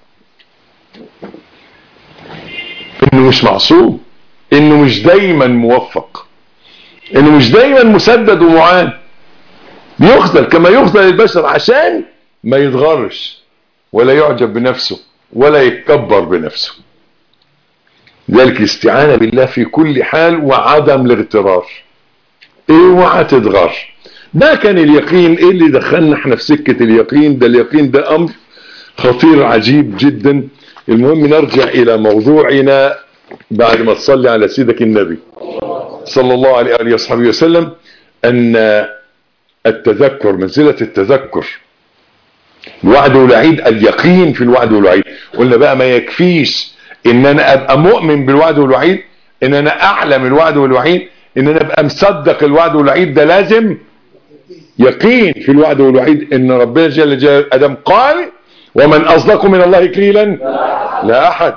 انه مش معصوم، انه مش دايما موفق، انه مش دايما مسدد ومعان. بيخذل كما يخذل البشر عشان ما يتغرش ولا يعجب بنفسه ولا يتكبر بنفسه. ذلك الاستعانة بالله في كل حال وعدم الاغترار. اوعى تتغر. ده كان اليقين. ايه اللي دخلنا احنا في سكة اليقين ده؟ اليقين ده امر خطير عجيب جدا. المهم نرجع الى موضوعنا بعد ما تصلي على سيدك النبي صلى الله عليه وآله وصحبه وسلم. ان التذكر، منزلة التذكر، الوعد والوعيد، اليقين في الوعد والوعيد. قلنا بقى ما يكفيش ان انا ابقى مؤمن بالوعد والوعيد، ان انا اعلم الوعد والوعيد، ان انا ابقى مصدق الوعد والوعيد. ده لازم يقين في الوعد والوعيد. ان ربنا جل جلاله ادم قال: ومن اصدق من الله قيلا لا احد.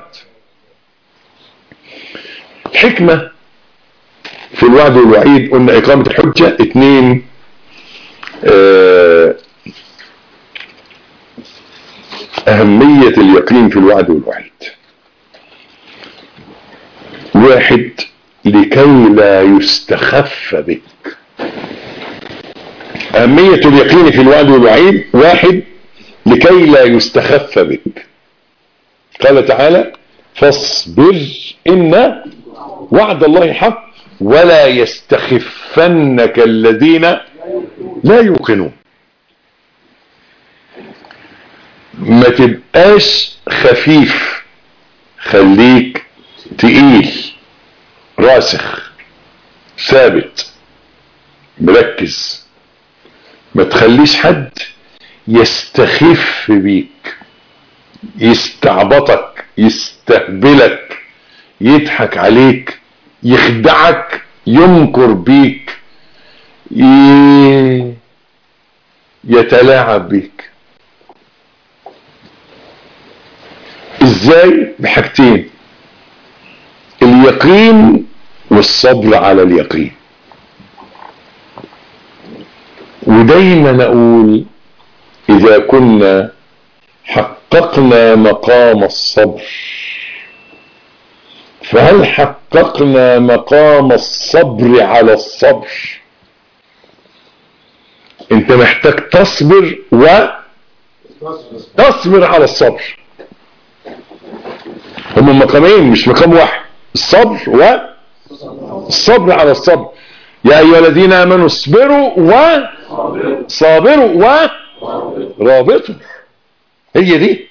الحكمة في الوعد والوعيد قلنا اقامة الحجة. 2 اهمية اليقين في الوعد والوعيد. 1 لكي لا يستخف بك. أهمية اليقين في الوعد والوعيد. 1 لكي لا يستخف بك. قال تعالى: فاصبر إن وعد الله حق ولا يستخفنك الذين لا يوقنون. ما تبقاش خفيف، خليك تقيل، راسخ، ثابت، مركز. ما تخليش حد يستخف بيك، يستعبطك، يستهبلك، يضحك عليك، يخدعك، يمكر بيك، يتلاعب بيك. ازاي؟ بحاجتين: اليقين والصبر على اليقين. ودايما اقول اذا كنا حققنا مقام الصبر، فهل حققنا مقام الصبر على الصبر؟ انت محتاج تصبر وتصبر على الصبر. هم مقامين مش مقام واحد، الصبر والصبر على الصبر. يا ايها الذين امنوا اصبروا وصابروا ورابطوا. هي دي.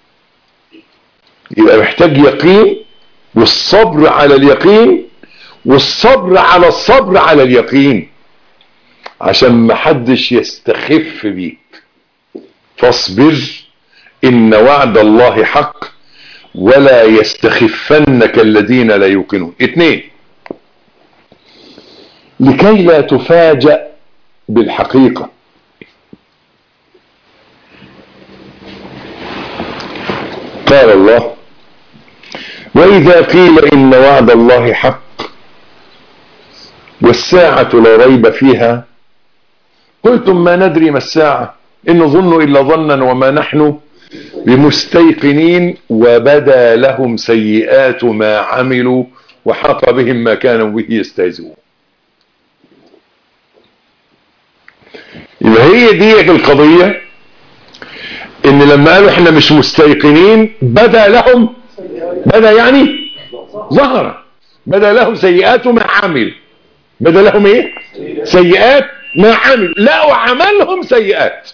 يبقى محتاج يقين، والصبر على اليقين، والصبر على الصبر على اليقين، عشان ما حدش يستخف بيك. فاصبر إن وعد الله حق ولا يستخفنك الذين لا يوقنون. 2، لكي لا تفاجأ بالحقيقة. قال الله: وإذا قيل إن وعد الله حق والساعة لا ريب فيها قلتم ما ندري ما الساعة إن نظن إلا ظنا وما نحن بمستيقنين وبدا لهم سيئات ما عملوا وحاق بهم ما كانوا به يستهزئون. يبقى هي دي القضية، ان لما قالوا احنا مش مستيقنين بدا لهم، بدا يعني ظهر، بدا لهم سيئات ما عملوا. بدا لهم ايه؟ سيئات ما عملوا، لقوا عملهم سيئات.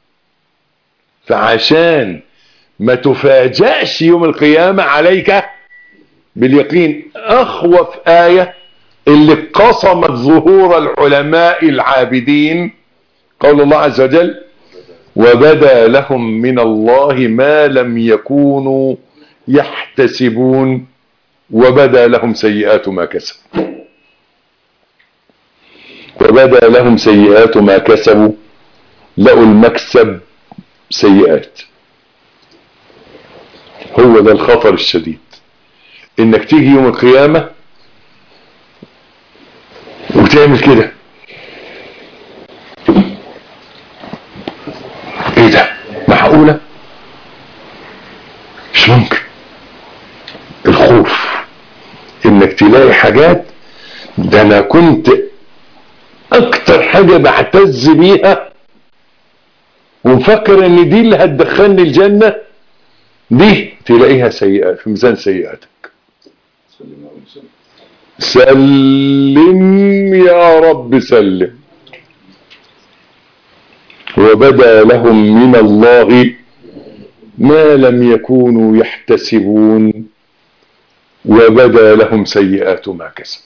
فعشان ما تفاجأش يوم القيامة عليك باليقين. اخوف آية اللي قصمت ظهور العلماء العابدين قول الله عز وجل: وبدا لهم من الله ما لم يكونوا يحتسبون وبدا لهم سيئات ما كسبوا. وبدا لهم سيئات ما كسبوا، لقوا المكسب سيئات. هو ده الخطر الشديد، انك تيجي يوم القيامة وتعمل كده. ايه ده؟ معقولة؟ مش ممكن. الخوف انك تلاقي حاجات، ده انا كنت اكتر حاجة بعتز بيها ومفكر ان دي اللي هتدخلني الجنة، دي تلاقيها سيئات في ميزان سيئاتك. سلم يا رب سلم. وبدا لهم من الله ما لم يكونوا يحتسبون وبدا لهم سيئات ما كسبوا.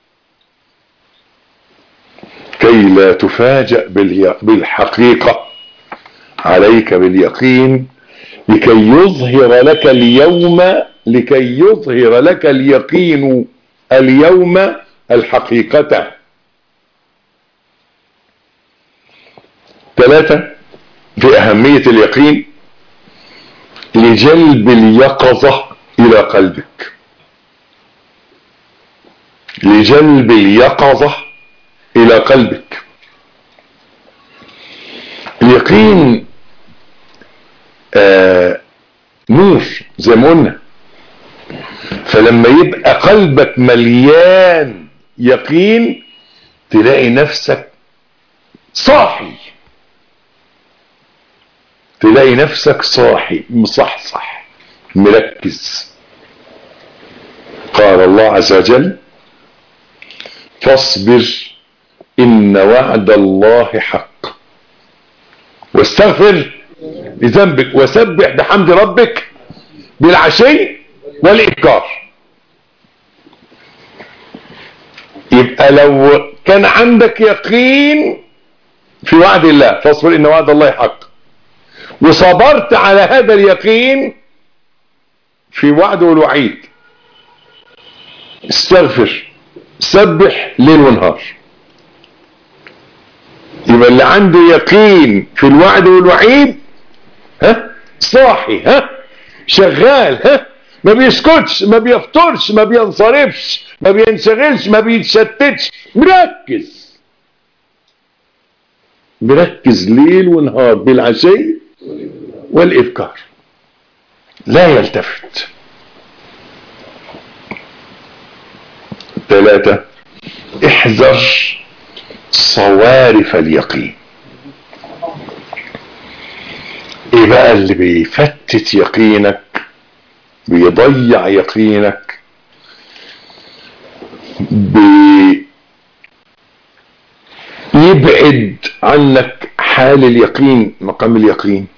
كي لا تفاجأ بالحقيقة عليك باليقين، لكي يظهر لك اليقين اليوم الحقيقة. 3، في أهمية اليقين لجلب اليقظة إلى قلبك. لجلب اليقظة إلى قلبك. اليقين نور زي ما قلنا، فلما يبقى قلبك مليان يقين تلاقي نفسك صاحي، تلاقي نفسك صاحي مصحصح مركز. قال الله عز وجل: فاصبر إن وعد الله حق واستغفر لذنبك وسبح بحمد ربك بالعشي والإبكار. يبقى لو كان عندك يقين في وعد الله، فاصبر إن وعد الله حق، وصبرت على هذا اليقين في وعده والوعيد، استغفر سبح ليل ونهار. يبقى اللي عنده يقين في الوعد والوعيد صاحي، شغال، ما بيسكتش، ما بيفطرش، ما بينصرفش، ما بينشغلش، ما بيتشتتش، مركز ليل ونهار بالعشي والإبكار، لا يلتفت. 3 احذر صوارف اليقين. ايه بقى اللي بيفتت يقينك، بيضيع يقينك، يبعد عنك حال اليقين، مقام اليقين؟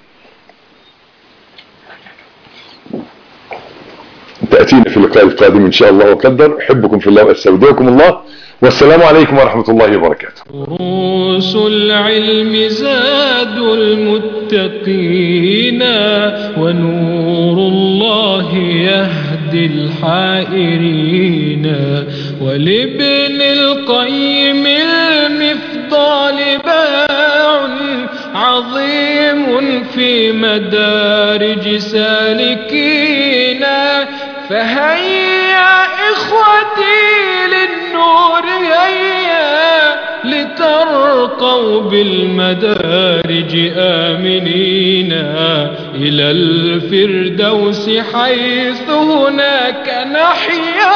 تأتينا في اللقاء القادم إن شاء الله وقدر. أحبكم في الله وأستودعكم الله، والسلام عليكم ورحمة الله وبركاته. دروس العلم زاد المتقين، ونور الله يهدي الحائرين، ولابن القيم المفضال باع عظيم في مدارج سالكين. فهيا إخوتي للنور هيا، لترقوا بالمدارج آمنين إلى الفردوس، حيث هناك نحيا.